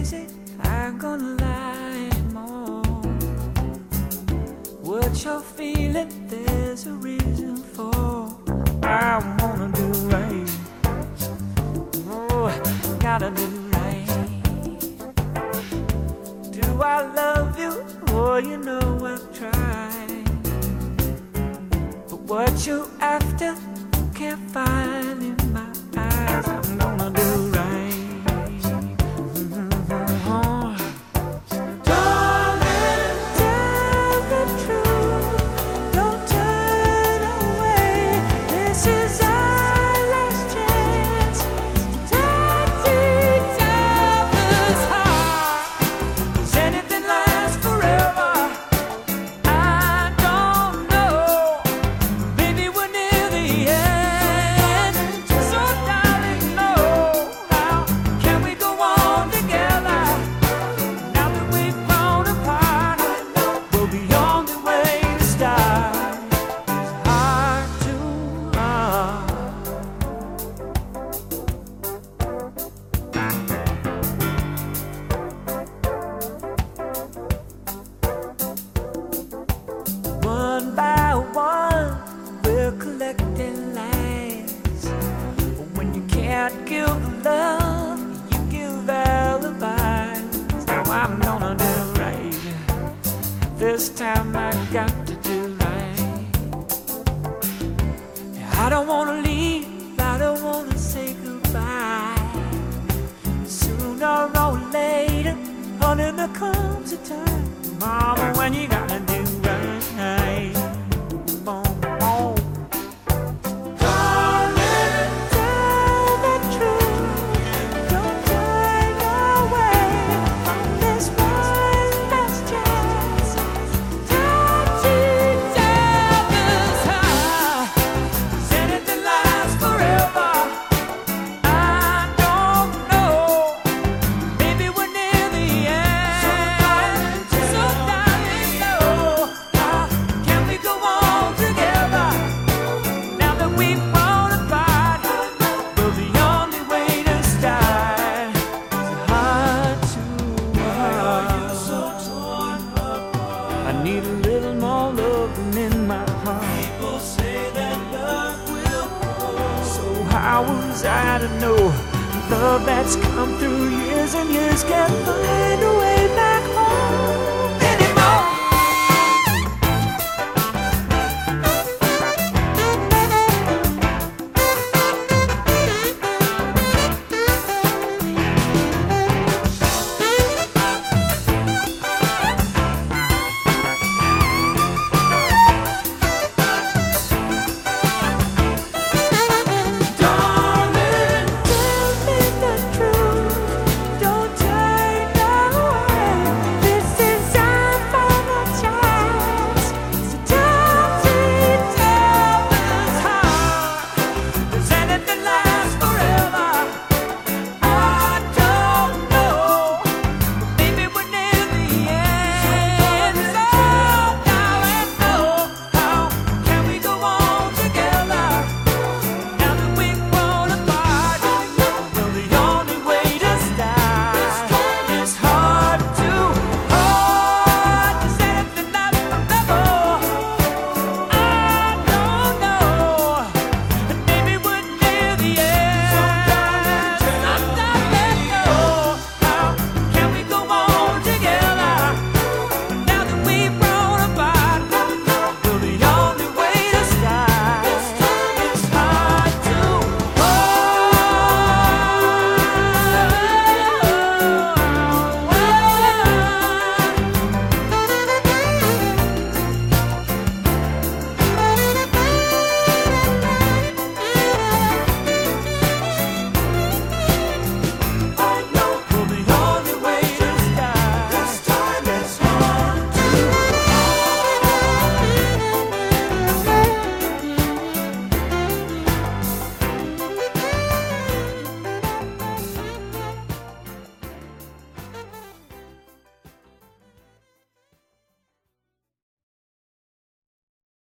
crazy, I'm gonna lie more. What you're feeling, there's a reason for. I wanna do right. Oh, gotta do right. Do I love you? Oh, you know I've tried. But what you after, can't find in my eyes. I'm gonna do right. One by one, we're collecting lies. When you can't give love, you give alibis. Now I'm gonna do right. This time I got to do right. I don't wanna leave, I don't wanna say goodbye. Sooner or later, honey, there comes a time, mama, when you gotta do right. Boom, boom. Darling, tell the truth. Don't turn away from this one last chance. Touching devil's heart. Is anything lasts forever? I don't know. Maybe we're near the end. So darling, know. How can we go on together? Now that we've grown apart, well, the only way to start is heart to heart. I need a little more loving in my heart. People say that love will grow. So how was I to know love that's come through years and years can't find a way back?